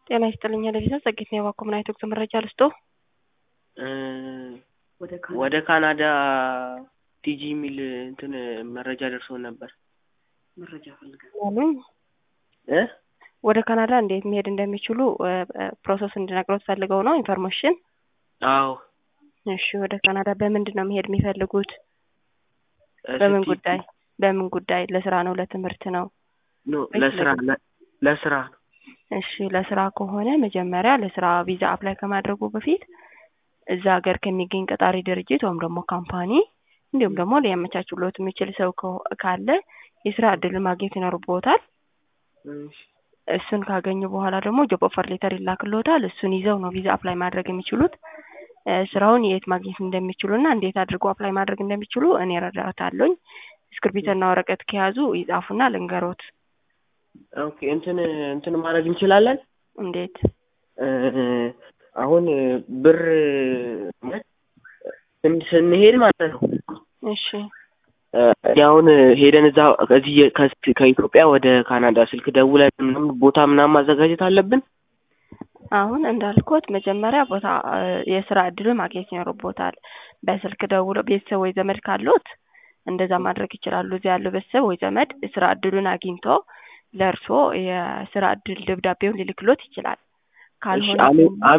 ጤና ይስጥልኝ ለቪዛ ዘግይት ነው ያዋኩ ምን አይተው መረጃ ልስጦ ወደ ካናዳ ቲጂ ሚል እንትን መረጃ ደርሶን ነበር። መረጃ ፈልጋለሁ ወደ ካናዳ እንዴት መሄድ እንደሚችሉ ፕሮሰስ እንድነግሮት ፈልገው ነው ኢንፎርሜሽን። አዎ እሺ ወደ ካናዳ በምንድን ነው መሄድ የሚፈልጉት? በምን ጉዳይ ለስራ ነው ለትምህርት ነው? ለስራ። እሺ ለስራ ከሆነ መጀመሪያ ለስራ ቪዛ አፕላይ ከማድረጉ በፊት እዛ ሀገር ከሚገኝ ቀጣሪ ድርጅት ወይም ደግሞ ካምፓኒ እንዲሁም ደግሞ ሊያመቻችሎት የሚችል ሰው ካለ የስራ እድል ማግኘት ይኖርቦታል። እሱን ካገኙ በኋላ ደግሞ ጆብ ኦፈር ሌተር ይላክልዎታል። እሱን ይዘው ነው ቪዛ አፕላይ ማድረግ የሚችሉት። ስራውን የት ማግኘት እንደሚችሉና እንዴት አድርጎ አፕላይ ማድረግ እንደሚችሉ እኔ ረዳታለሁኝ። እስክሪብቶና ወረቀት ከያዙ ይጻፉና ልንገሮት። ኦኬ እንትን ማድረግ እንችላለን። እንዴት? አሁን ብር ስንሄድ ማለት ነው። እሺ አሁን ሄደን እዛ ከኢትዮጵያ ወደ ካናዳ ስልክ ደውለን ምንም ቦታ ምናምን ማዘጋጀት አለብን። አሁን እንዳልኩት መጀመሪያ ቦታ የስራ እድል ማግኘት ይኖርቦታል። በስልክ ደውሎ ቤተሰብ ወይ ዘመድ ካሉት እንደዛ ማድረግ ይችላሉ። እዚህ ያለው ቤተሰብ ወይ ዘመድ ስራ እድሉን አግኝቶ ለርሶ የስራ እድል ደብዳቤውን ሊልክሎት ይችላል። ካልሆነ